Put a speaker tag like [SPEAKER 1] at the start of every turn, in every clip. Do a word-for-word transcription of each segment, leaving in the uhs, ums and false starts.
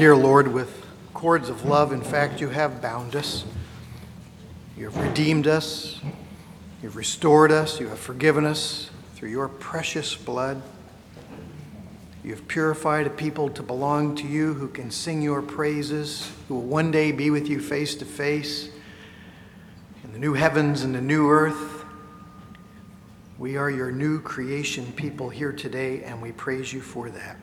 [SPEAKER 1] Dear Lord, with cords of love, in fact, you have bound us. You have redeemed us. You've restored us. You have forgiven us through your precious blood. You have purified a people to belong to you who can sing your praises, who will one day be with you face to face in the new heavens and the new earth. We are your new creation people here today, and we praise you for that.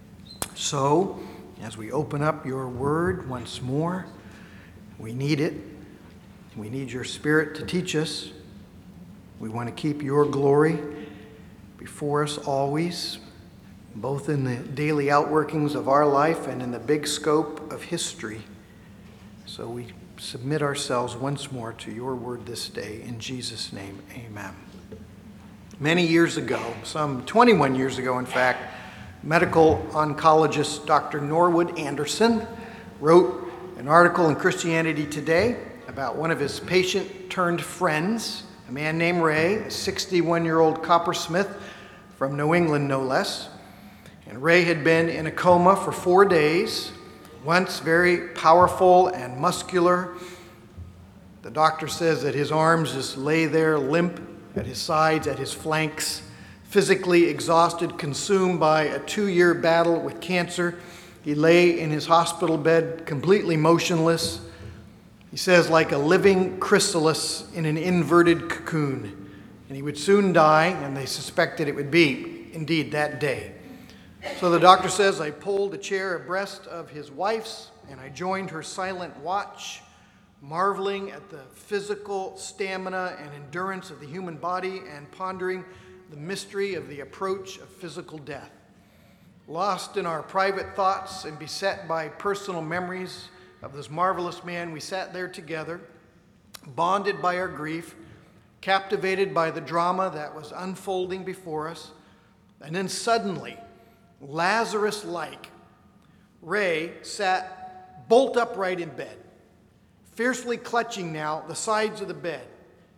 [SPEAKER 1] So, as we open up your word once more, we need it. We need your Spirit to teach us. We want to keep your glory before us always, both in the daily outworkings of our life and in the big scope of history. So we submit ourselves once more to your word this day. In Jesus' name, amen. Many years ago, some twenty-one years ago, in fact, medical oncologist Doctor Norwood Anderson wrote an article in Christianity Today about one of his patient-turned-friends, a man named Ray, a sixty-one-year-old coppersmith from New England, no less. And Ray had been in a coma for four days, once very powerful and muscular. The doctor says that his arms just lay there limp at his sides, at his flanks, physically exhausted, consumed by a two-year battle with cancer. He lay in his hospital bed completely motionless. He says, like a living chrysalis in an inverted cocoon. And he would soon die, and they suspected it would be, indeed, that day. So the doctor says, I pulled a chair abreast of his wife's, and I joined her silent watch, marveling at the physical stamina and endurance of the human body and pondering the mystery of the approach of physical death. Lost in our private thoughts and beset by personal memories of this marvelous man, we sat there together, bonded by our grief, captivated by the drama that was unfolding before us, and then suddenly, Lazarus-like, Ray sat bolt upright in bed, fiercely clutching now the sides of the bed.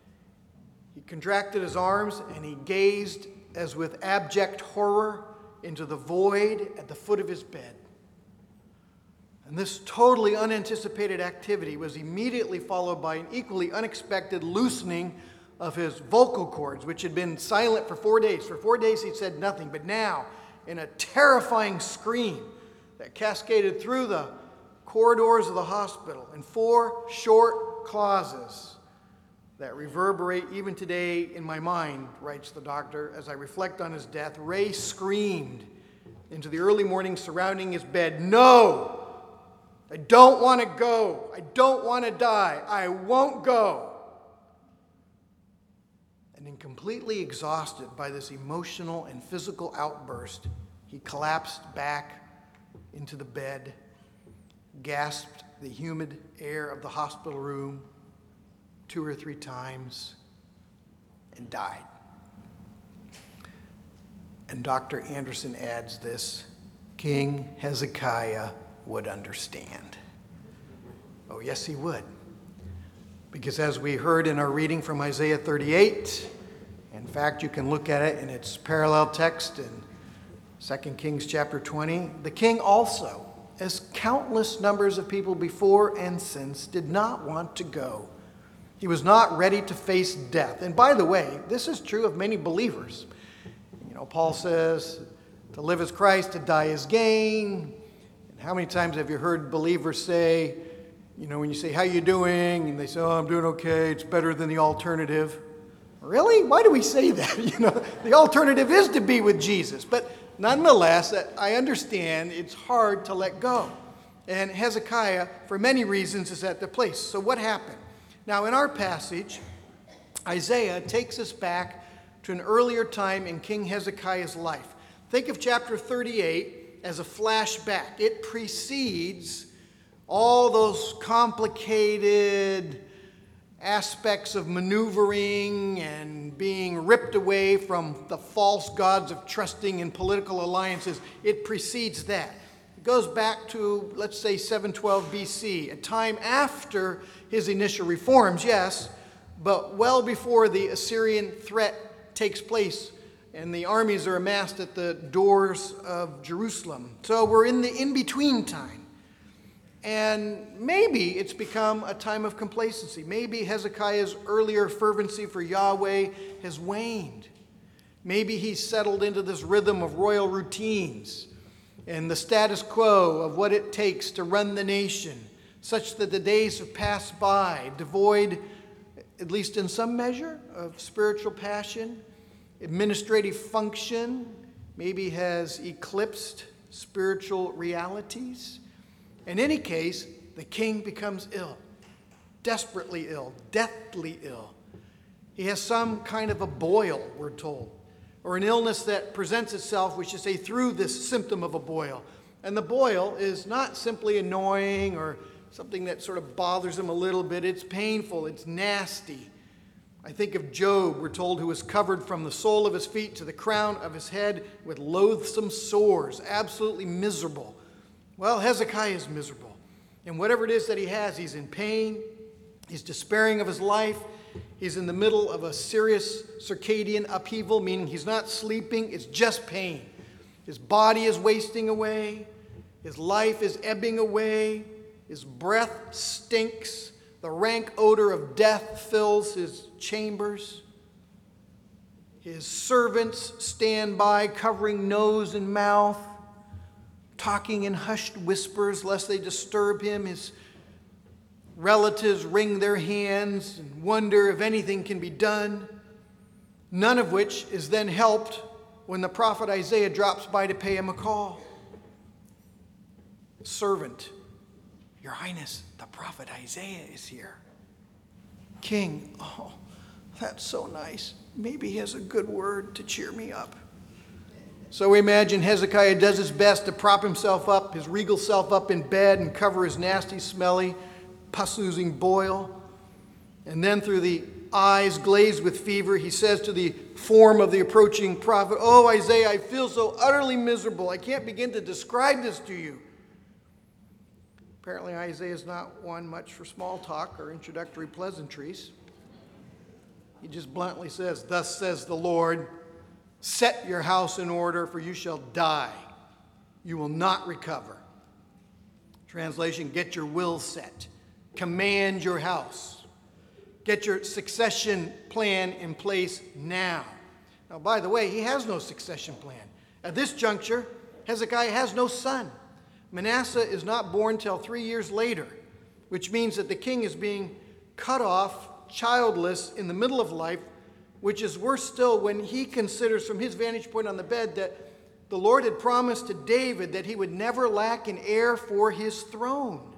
[SPEAKER 1] He contracted his arms and he gazed as with abject horror into the void at the foot of his bed. And this totally unanticipated activity was immediately followed by an equally unexpected loosening of his vocal cords, which had been silent for four days. For four days he'd said nothing, but now, in a terrifying scream that cascaded through the corridors of the hospital in four short clauses that reverberate even today in my mind, writes the doctor, as I reflect on his death, Ray screamed into the early morning surrounding his bed, "No! I don't want to go. I don't want to die. I won't go." And then completely exhausted by this emotional and physical outburst, he collapsed back into the bed, gasped the humid air of the hospital room two or three times, and died. And Doctor Anderson adds this, King Hezekiah would understand. Oh, yes, he would. Because as we heard in our reading from Isaiah thirty-eight, in fact, you can look at it in its parallel text in Second Kings chapter twenty, the king also, as countless numbers of people before and since, did not want to go. He was not ready to face death. And by the way, this is true of many believers. You know, Paul says, to live is Christ, to die is gain. And how many times have you heard believers say, you know, when you say, how you doing? And they say, oh, I'm doing okay. It's better than the alternative. Really? Why do we say that? You know, the alternative is to be with Jesus. But nonetheless, I understand it's hard to let go. And Hezekiah, for many reasons, is at the place. So what happened? Now, in our passage, Isaiah takes us back to an earlier time in King Hezekiah's life. Think of chapter thirty-eight as a flashback. It precedes all those complicated aspects of maneuvering and being ripped away from the false gods of trusting in political alliances. It precedes that. It goes back to, let's say, seven twelve B C, a time after his initial reforms, yes, but well before the Assyrian threat takes place and the armies are amassed at the doors of Jerusalem. So we're in the in-between time. And maybe it's become a time of complacency. Maybe Hezekiah's earlier fervency for Yahweh has waned. Maybe he's settled into this rhythm of royal routines and the status quo of what it takes to run the nation, such that the days have passed by, devoid, at least in some measure, of spiritual passion. Administrative function maybe has eclipsed spiritual realities. In any case, the king becomes ill, desperately ill, deathly ill. He has some kind of a boil, we're told, or an illness that presents itself, we should say, through this symptom of a boil. And the boil is not simply annoying or something that sort of bothers him a little bit. It's painful. It's nasty. I think of Job, we're told, who was covered from the sole of his feet to the crown of his head with loathsome sores, absolutely miserable. Well, Hezekiah is miserable. And whatever it is that he has, he's in pain. He's despairing of his life. He's in the middle of a serious circadian upheaval, meaning he's not sleeping. It's just pain. His body is wasting away. His life is ebbing away. His breath stinks. The rank odor of death fills his chambers. His servants stand by, covering nose and mouth, talking in hushed whispers lest they disturb him. His relatives wring their hands and wonder if anything can be done, none of which is then helped when the prophet Isaiah drops by to pay him a call. Servant, Your Highness, the prophet Isaiah is here. King, oh, that's so nice. Maybe he has a good word to cheer me up. So we imagine Hezekiah does his best to prop himself up, his regal self up in bed and cover his nasty, smelly, pus-oozing boil. And then through the eyes glazed with fever, he says to the form of the approaching prophet, "Oh, Isaiah, I feel so utterly miserable. I can't begin to describe this to you." Apparently, Isaiah is not one much for small talk or introductory pleasantries. He just bluntly says, "Thus says the Lord, set your house in order, for you shall die. You will not recover." Translation, get your will set. Command your house. Get your succession plan in place now. Now, by the way, he has no succession plan. At this juncture, Hezekiah has no son. Manasseh is not born till three years later, which means that the king is being cut off, childless, in the middle of life, which is worse still when he considers from his vantage point on the bed that the Lord had promised to David that he would never lack an heir for his throne.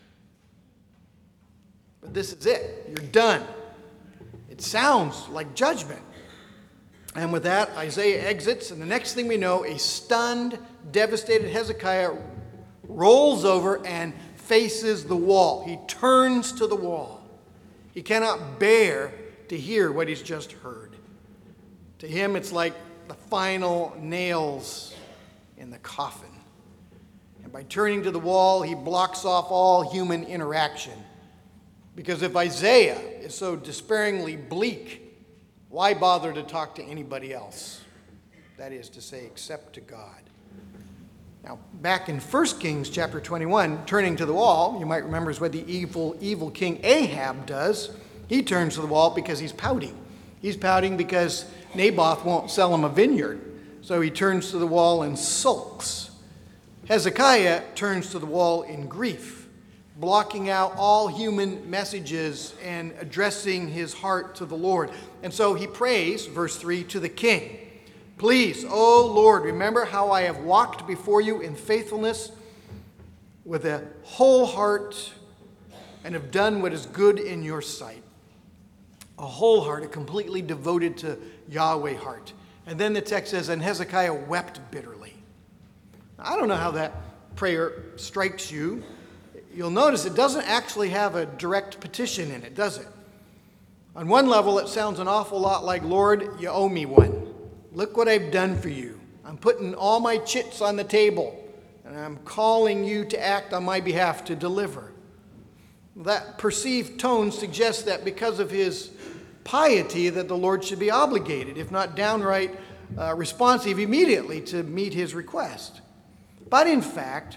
[SPEAKER 1] But this is it. You're done. It sounds like judgment. And with that, Isaiah exits, and the next thing we know, a stunned, devastated Hezekiah rolls over and faces the wall. He turns to the wall. He cannot bear to hear what he's just heard. To him, it's like the final nails in the coffin. And by turning to the wall, he blocks off all human interaction. Because if Isaiah is so despairingly bleak, why bother to talk to anybody else? That is to say, except to God. Now, back in First Kings chapter twenty-one, turning to the wall, you might remember is what the evil, evil king Ahab does. He turns to the wall because he's pouting. He's pouting because Naboth won't sell him a vineyard. So he turns to the wall and sulks. Hezekiah turns to the wall in grief, blocking out all human messages and addressing his heart to the Lord. And so he prays, verse three, to the king. "Please, O Lord, remember how I have walked before you in faithfulness with a whole heart and have done what is good in your sight." A whole heart, a completely devoted to Yahweh heart. And then the text says, and Hezekiah wept bitterly. Now, I don't know how that prayer strikes you. You'll notice it doesn't actually have a direct petition in it, does it? On one level, it sounds an awful lot like, "Lord, you owe me one. Look what I've done for you. I'm putting all my chits on the table, and I'm calling you to act on my behalf to deliver." That perceived tone suggests that because of his piety that the Lord should be obligated, if not downright uh, responsive immediately to meet his request. But in fact,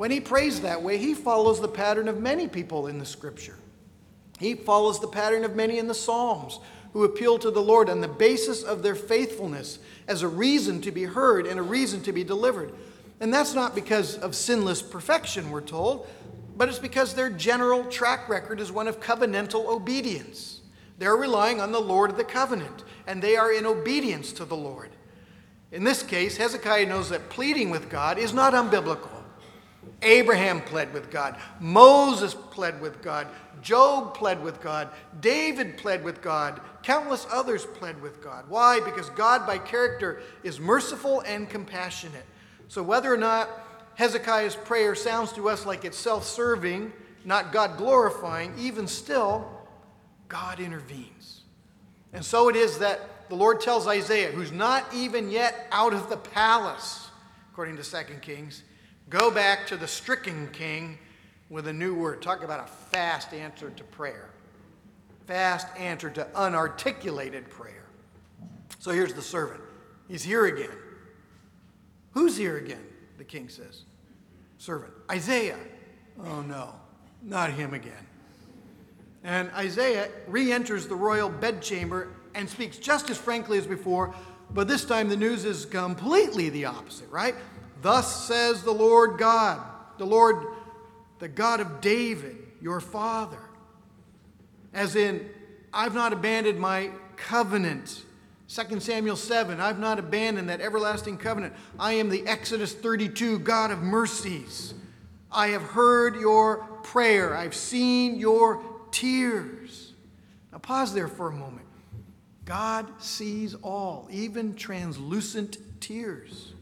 [SPEAKER 1] when he prays that way, he follows the pattern of many people in the Scripture. He follows the pattern of many in the Psalms who appeal to the Lord on the basis of their faithfulness as a reason to be heard and a reason to be delivered. And that's not because of sinless perfection, we're told, but it's because their general track record is one of covenantal obedience. They're relying on the Lord of the covenant, and they are in obedience to the Lord. In this case, Hezekiah knows that pleading with God is not unbiblical. Abraham pled with God. Moses pled with God. Job pled with God. David pled with God. Countless others pled with God. Why? Because God by character is merciful and compassionate. So whether or not Hezekiah's prayer sounds to us like it's self-serving, not God-glorifying, even still, God intervenes. And so it is that the Lord tells Isaiah, who's not even yet out of the palace, according to Second Kings, go back to the stricken king with a new word. Talk about a fast answer to prayer. Fast answer to unarticulated prayer. So here's the servant. He's here again. Who's here again? The king says. Servant. Isaiah. Oh no, not him again. And Isaiah re-enters the royal bedchamber and speaks just as frankly as before, but this time the news is completely the opposite, right? Thus says the Lord God, the Lord, the God of David, your father. As in, I've not abandoned my covenant. Second Samuel seven, I've not abandoned that everlasting covenant. I am the Exodus thirty-two God of mercies. I have heard your prayer. I've seen your tears. Now pause there for a moment. God sees all, even translucent tears.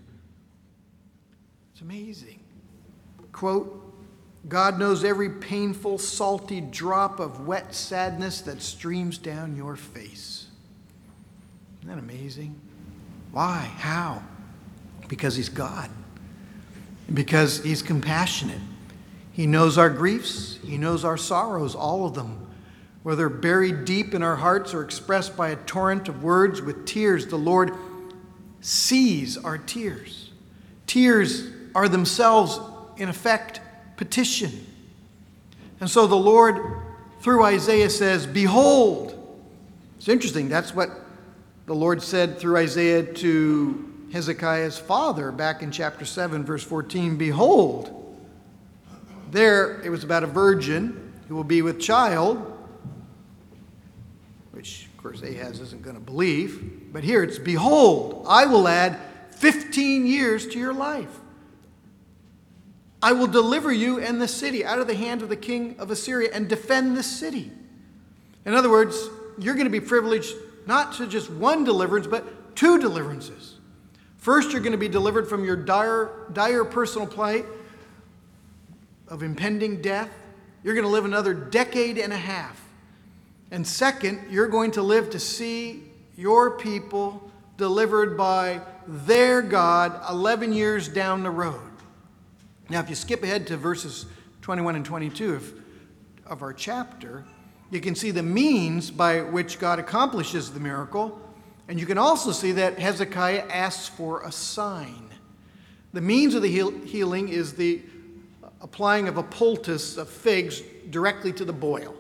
[SPEAKER 1] It's amazing. Quote, God knows every painful, salty drop of wet sadness that streams down your face. Isn't that amazing? Why? How? Because he's God. Because he's compassionate. He knows our griefs. He knows our sorrows, all of them. Whether buried deep in our hearts or expressed by a torrent of words with tears, the Lord sees our tears. Tears are themselves, in effect, petition. And so the Lord, through Isaiah, says, behold. It's interesting. That's what the Lord said through Isaiah to Hezekiah's father back in chapter seven, verse fourteen. Behold. There, it was about a virgin who will be with child, which, of course, Ahaz isn't going to believe. But here it's, behold, I will add fifteen years to your life. I will deliver you and the city out of the hand of the king of Assyria and defend this city. In other words, you're going to be privileged not to just one deliverance, but two deliverances. First, you're going to be delivered from your dire, dire personal plight of impending death. You're going to live another decade and a half. And second, you're going to live to see your people delivered by their God eleven years down the road. Now, if you skip ahead to verses twenty-one and twenty-two of, of our chapter, you can see the means by which God accomplishes the miracle. And you can also see that Hezekiah asks for a sign. The means of the heal, healing is the applying of a poultice of figs directly to the boil.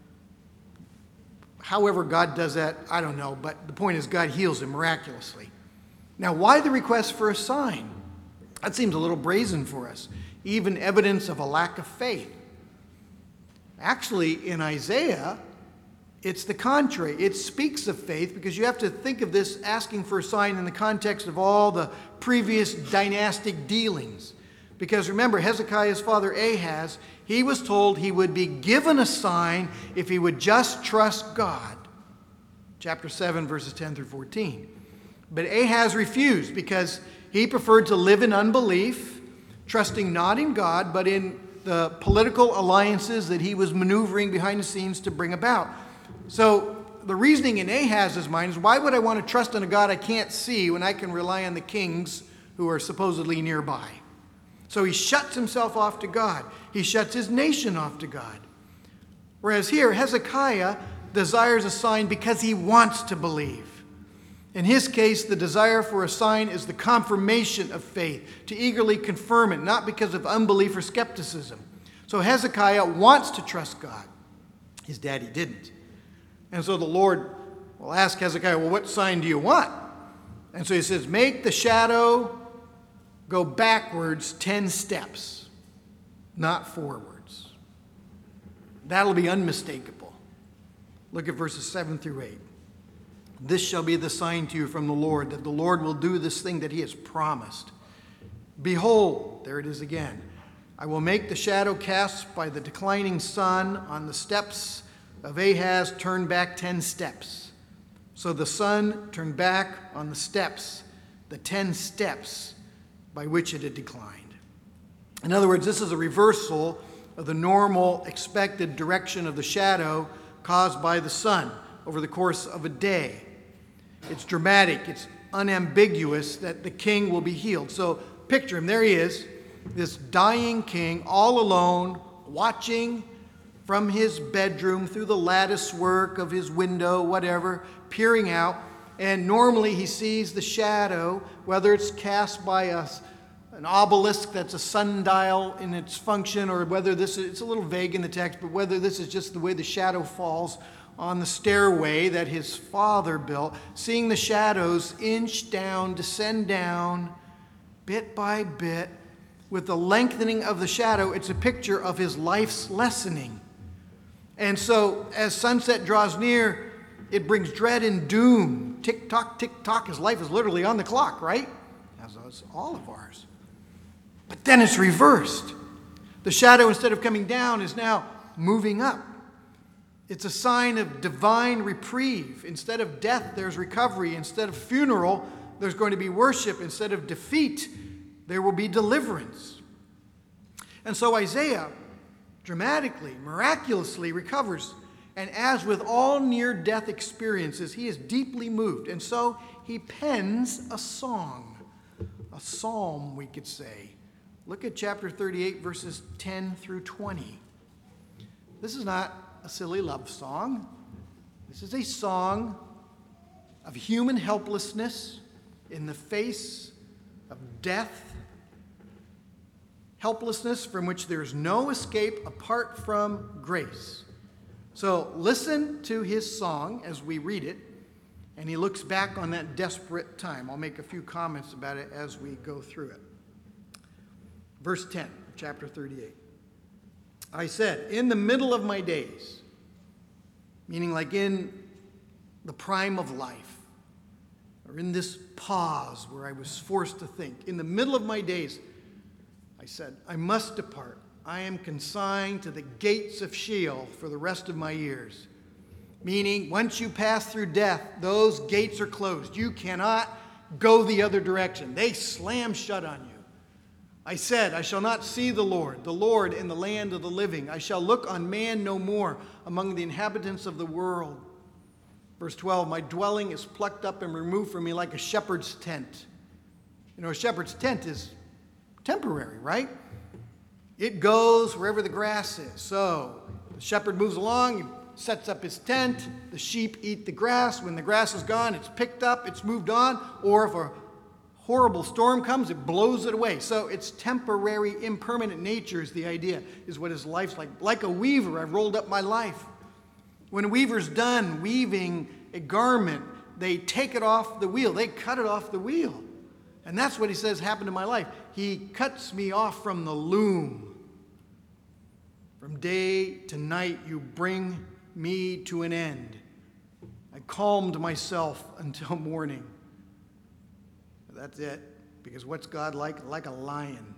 [SPEAKER 1] However God does that, I don't know, but the point is God heals him miraculously. Now, why the request for a sign? That seems a little brazen for us, even evidence of a lack of faith. Actually, in Isaiah, it's the contrary. It speaks of faith because you have to think of this asking for a sign in the context of all the previous dynastic dealings. Because remember, Hezekiah's father Ahaz, he was told he would be given a sign if he would just trust God. Chapter seven, verses ten through fourteen. But Ahaz refused because he preferred to live in unbelief, trusting not in God, but in the political alliances that he was maneuvering behind the scenes to bring about. So the reasoning in Ahaz's mind is, why would I want to trust in a God I can't see when I can rely on the kings who are supposedly nearby? So he shuts himself off to God. He shuts his nation off to God. Whereas here, Hezekiah desires a sign because he wants to believe. In his case, the desire for a sign is the confirmation of faith, to eagerly confirm it, not because of unbelief or skepticism. So Hezekiah wants to trust God. His daddy didn't. And so the Lord will ask Hezekiah, well, what sign do you want? And so he says, make the shadow go backwards ten steps, not forwards. That'll be unmistakable. Look at verses seven through eight. This shall be the sign to you from the Lord, that the Lord will do this thing that he has promised. Behold, there it is again. I will make the shadow cast by the declining sun on the steps of Ahaz turn back ten steps. So the sun turned back on the steps, the ten steps by which it had declined. In other words, this is a reversal of the normal expected direction of the shadow caused by the sun over the course of a day. It's dramatic, it's unambiguous that the king will be healed. So picture him, there he is, this dying king, all alone, watching from his bedroom through the lattice work of his window, whatever, peering out. And normally he sees the shadow, whether it's cast by a, an obelisk that's a sundial in its function, or whether this is, it's a little vague in the text, but whether this is just the way the shadow falls on the stairway that his father built, seeing the shadows inch down, descend down, bit by bit. With the lengthening of the shadow, it's a picture of his life's lessening. And so, as sunset draws near, it brings dread and doom. Tick-tock, tick-tock. His life is literally on the clock, right? As is all of ours. But then it's reversed. The shadow, instead of coming down, is now moving up. It's a sign of divine reprieve. Instead of death, there's recovery. Instead of funeral, there's going to be worship. Instead of defeat, there will be deliverance. And so Isaiah dramatically, miraculously recovers. And as with all near-death experiences, he is deeply moved. And so he pens a song, a psalm, we could say. Look at chapter thirty-eight, verses ten through twenty. This is not a silly love song. This is a song of human helplessness in the face of death, helplessness from which there is no escape apart from grace. So listen to his song as we read it, and he looks back on that desperate time. I'll make a few comments about it as we go through it. Verse ten, chapter thirty-eight. I said, in the middle of my days, meaning like in the prime of life, or in this pause where I was forced to think, in the middle of my days, I said, I must depart. I am consigned to the gates of Sheol for the rest of my years. Meaning, once you pass through death, those gates are closed. You cannot go the other direction. They slam shut on you. I said, I shall not see the Lord, the Lord in the land of the living. I shall look on man no more among the inhabitants of the world. Verse twelve, my dwelling is plucked up and removed from me like a shepherd's tent. You know, a shepherd's tent is temporary, right? It goes wherever the grass is. So the shepherd moves along, he sets up his tent, the sheep eat the grass. When the grass is gone, it's picked up, it's moved on, or if a horrible storm comes, it blows it away. So it's temporary, impermanent nature is the idea, is what his life's like. Like a weaver, I've rolled up my life. When a weaver's done weaving a garment, they take it off the wheel. They cut it off the wheel. And that's what he says happened to my life. He cuts me off from the loom. From day to night, you bring me to an end. I calmed myself until morning. That's it. Because what's God like? Like a lion.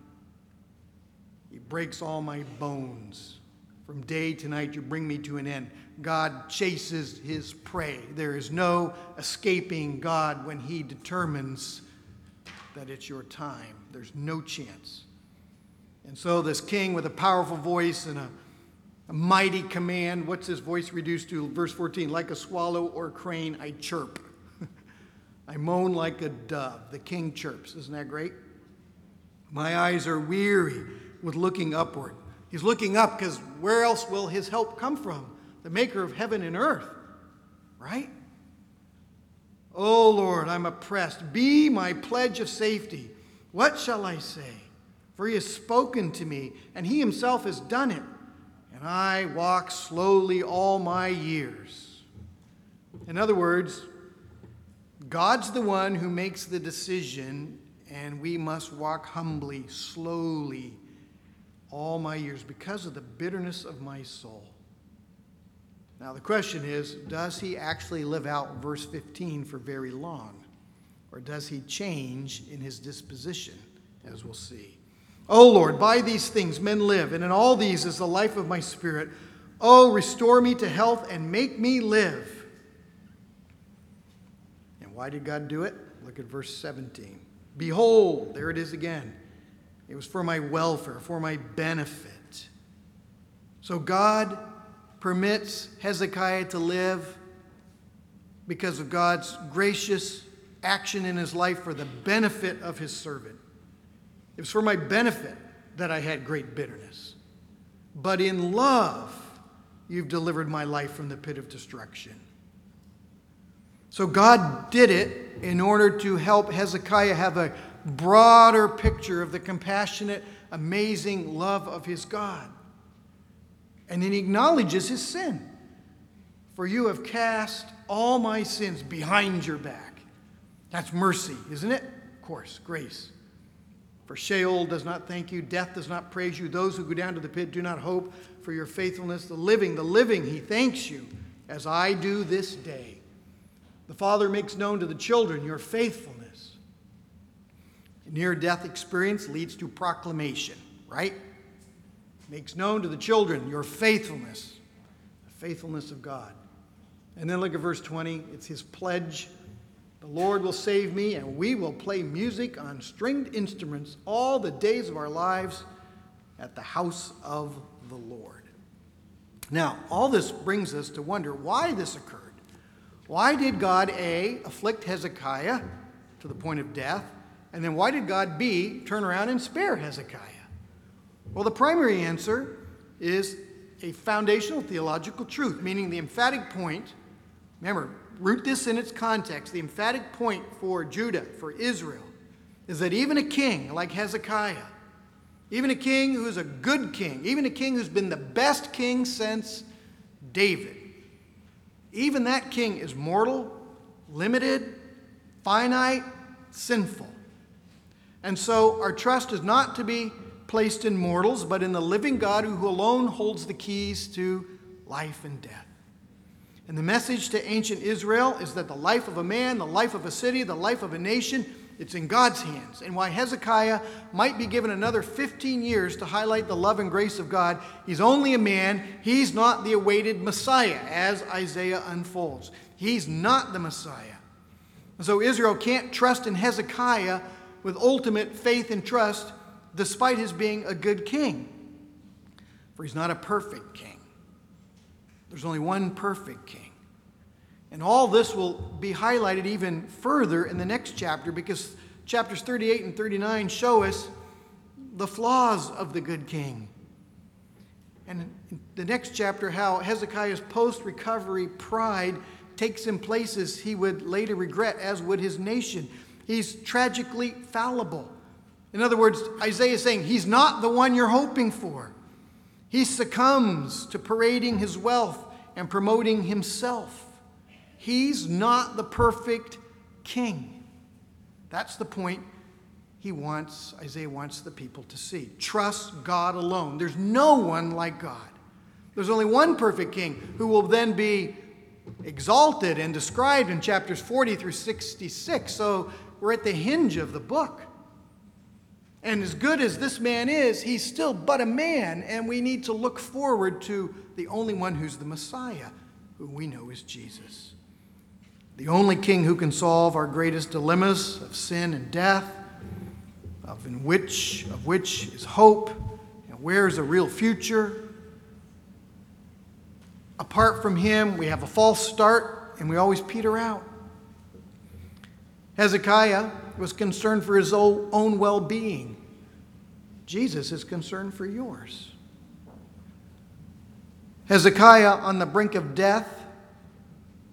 [SPEAKER 1] He breaks all my bones. From day to night, you bring me to an end. God chases his prey. There is no escaping God when he determines that it's your time. There's no chance. And so this king with a powerful voice and a, a mighty command, what's his voice reduced to? Verse fourteen, like a swallow or a crane, I chirp. I moan like a dove. The king chirps. Isn't that great? My eyes are weary with looking upward. He's looking up because where else will his help come from? The maker of heaven and earth, right? O Lord, I'm oppressed. Be my pledge of safety. What shall I say? For he has spoken to me, and he himself has done it. And I walk slowly all my years. In other words, God's the one who makes the decision, and we must walk humbly, slowly, all my years because of the bitterness of my soul. Now the question is, does he actually live out verse fifteen for very long? Or does he change in his disposition, as we'll see? O Lord, by these things men live, and in all these is the life of my spirit. Oh, restore me to health and make me live. And why did God do it? Look at verse seventeen. Behold, there it is again. It was for my welfare, for my benefit. So God permits Hezekiah to live because of God's gracious action in his life for the benefit of his servant. It was for my benefit that I had great bitterness. But in love, you've delivered my life from the pit of destruction. So God did it in order to help Hezekiah have a broader picture of the compassionate, amazing love of his God. And then he acknowledges his sin. For you have cast all my sins behind your back. That's mercy, isn't it? Of course, grace. For Sheol does not thank you, death does not praise you. Those who go down to the pit do not hope for your faithfulness. The living, the living, he thanks you, as I do this day. The Father makes known to the children your faithfulness. A near-death experience leads to proclamation, right? Makes known to the children your faithfulness, the faithfulness of God. And then look at verse twenty. It's his pledge. The Lord will save me, and we will play music on stringed instruments all the days of our lives at the house of the Lord. Now, all this brings us to wonder why this occurred. Why did God, A, afflict Hezekiah to the point of death? And then why did God, B, turn around and spare Hezekiah? Well, the primary answer is a foundational theological truth, meaning the emphatic point, remember, root this in its context, the emphatic point for Judah, for Israel, is that even a king like Hezekiah, even a king who's a good king, even a king who's been the best king since David, even that king is mortal, limited, finite, sinful. And so our trust is not to be placed in mortals, but in the living God who alone holds the keys to life and death. And the message to ancient Israel is that the life of a man, the life of a city, the life of a nation, it's in God's hands. And why Hezekiah might be given another fifteen years to highlight the love and grace of God, he's only a man. He's not the awaited Messiah, as Isaiah unfolds. He's not the Messiah. And so Israel can't trust in Hezekiah with ultimate faith and trust, despite his being a good king. For he's not a perfect king. There's only one perfect king. And all this will be highlighted even further in the next chapter, because chapters thirty-eight and thirty-nine show us the flaws of the good king. And in the next chapter, how Hezekiah's post-recovery pride takes him places he would later regret, as would his nation. He's tragically fallible. In other words, Isaiah is saying he's not the one you're hoping for. He succumbs to parading his wealth and promoting himself. He's not the perfect king. That's the point he wants, Isaiah wants the people to see. Trust God alone. There's no one like God. There's only one perfect king who will then be exalted and described in chapters forty through sixty-six. So we're at the hinge of the book. And as good as this man is, he's still but a man, and we need to look forward to the only one who's the Messiah, who we know is Jesus. The only king who can solve our greatest dilemmas of sin and death, of in which of which is hope, and where is a real future. Apart from him, we have a false start, and we always peter out. Hezekiah was concerned for his own well-being. Jesus is concerned for yours. Hezekiah, on the brink of death,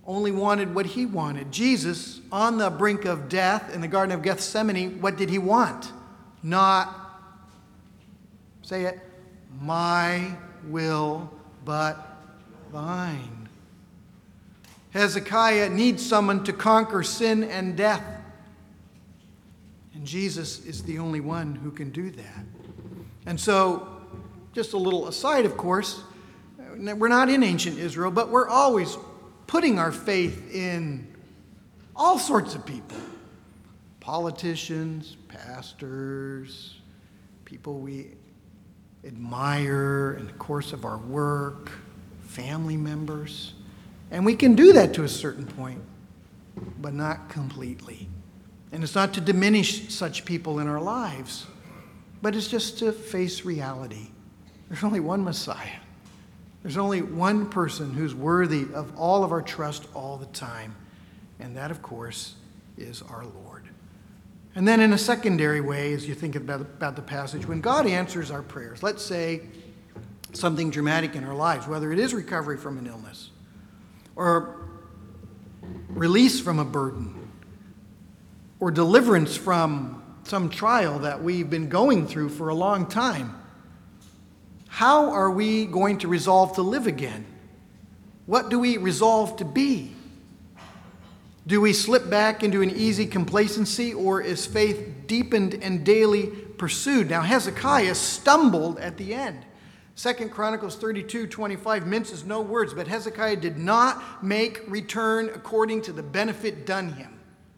[SPEAKER 1] only wanted what he wanted. Jesus, on the brink of death in the Garden of Gethsemane, what did he want? Not, say it, my will, but thine. Hezekiah needs someone to conquer sin and death. And Jesus is the only one who can do that. And so, just a little aside, of course, we're not in ancient Israel, but we're always putting our faith in all sorts of people. Politicians, pastors, people we admire in the course of our work, family members. And we can do that to a certain point, but not completely. And it's not to diminish such people in our lives, but it's just to face reality. There's only one Messiah. There's only one person who's worthy of all of our trust all the time, and that, of course, is our Lord. And then in a secondary way, as you think about, about the passage, when God answers our prayers, let's say something dramatic in our lives, whether it is recovery from an illness or release from a burden or deliverance from some trial that we've been going through for a long time, how are we going to resolve to live again? What do we resolve to be? Do we slip back into an easy complacency, or is faith deepened and daily pursued? Now, Hezekiah stumbled at the end. Second Chronicles thirty-two twenty-five minces no words, but Hezekiah did not make return according to the benefit done him.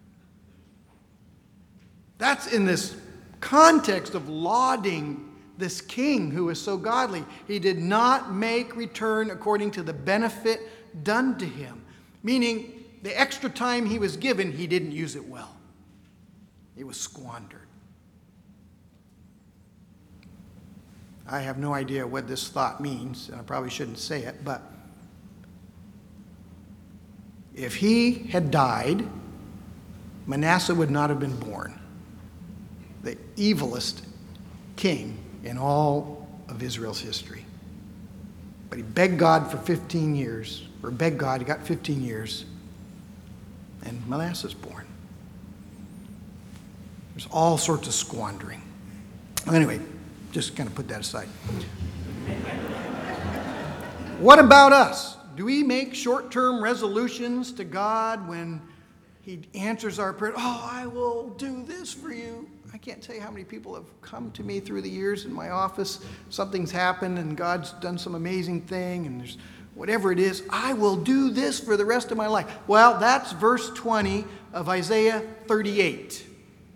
[SPEAKER 1] That's in this context of lauding this king who is so godly. He did not make return according to the benefit done to him. Meaning, the extra time he was given, he didn't use it well. It was squandered. I have no idea what this thought means, and I probably shouldn't say it, but if he had died, Manasseh would not have been born. The evilest king in all of Israel's history. But he begged God for fifteen years, or begged God, he got fifteen years, and Manasseh's born. There's all sorts of squandering. Anyway, just kind of put that aside. What about us? Do we make short-term resolutions to God when he answers our prayer? Oh, I will do this for you. I can't tell you how many people have come to me through the years in my office. Something's happened and God's done some amazing thing, and there's whatever it is, I will do this for the rest of my life. Well, that's verse twenty of Isaiah thirty-eight.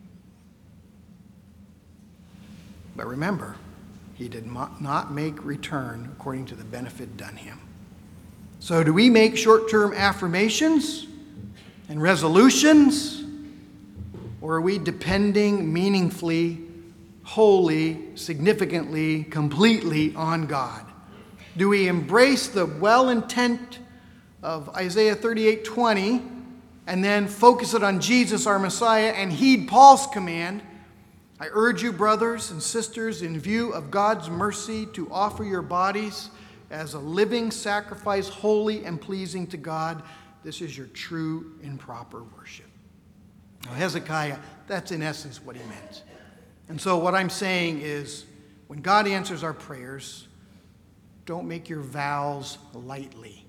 [SPEAKER 1] But remember, he did not make return according to the benefit done him. So do we make short-term affirmations and resolutions? Or are we depending meaningfully, wholly, significantly, completely on God? Do we embrace the well intent of Isaiah thirty-eight twenty and then focus it on Jesus, our Messiah, and heed Paul's command? I urge you, brothers and sisters, in view of God's mercy, to offer your bodies as a living sacrifice, holy and pleasing to God. This is your true and proper worship. Now, Hezekiah, that's in essence what he meant. And so what I'm saying is, when God answers our prayers, don't make your vows lightly.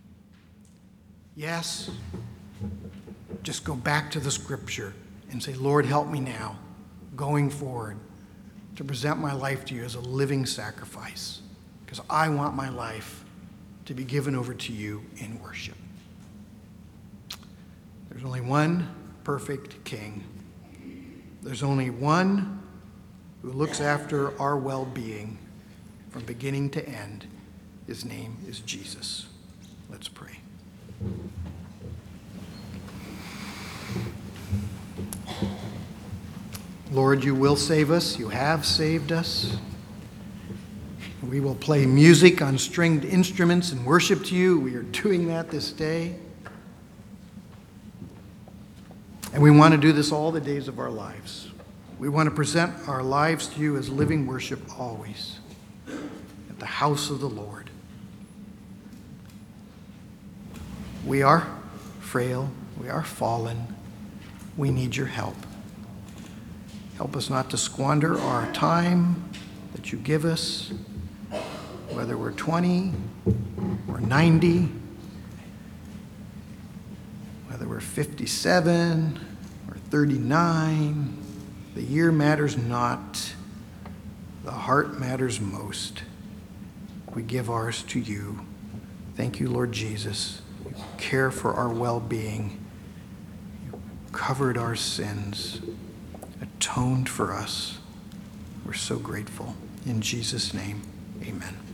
[SPEAKER 1] Yes, just go back to the scripture and say, Lord, help me now, going forward, to present my life to you as a living sacrifice, because I want my life to be given over to you in worship. There's only one perfect king. There's only one who looks after our well-being from beginning to end. His name is Jesus. Let's pray. Lord, you will save us. You have saved us. We will play music on stringed instruments and worship to you. We are doing that this day. And we want to do this all the days of our lives. We want to present our lives to you as living worship always at the house of the Lord. We are frail. We are fallen. We need your help. Help us not to squander our time that you give us, whether we're twenty or ninety, whether we're fifty-seven or thirty-nine. The year matters not. The heart matters most. We give ours to you. Thank you, Lord Jesus. You care for our well-being. You covered our sins, atoned for us. We're so grateful. In Jesus' name, amen.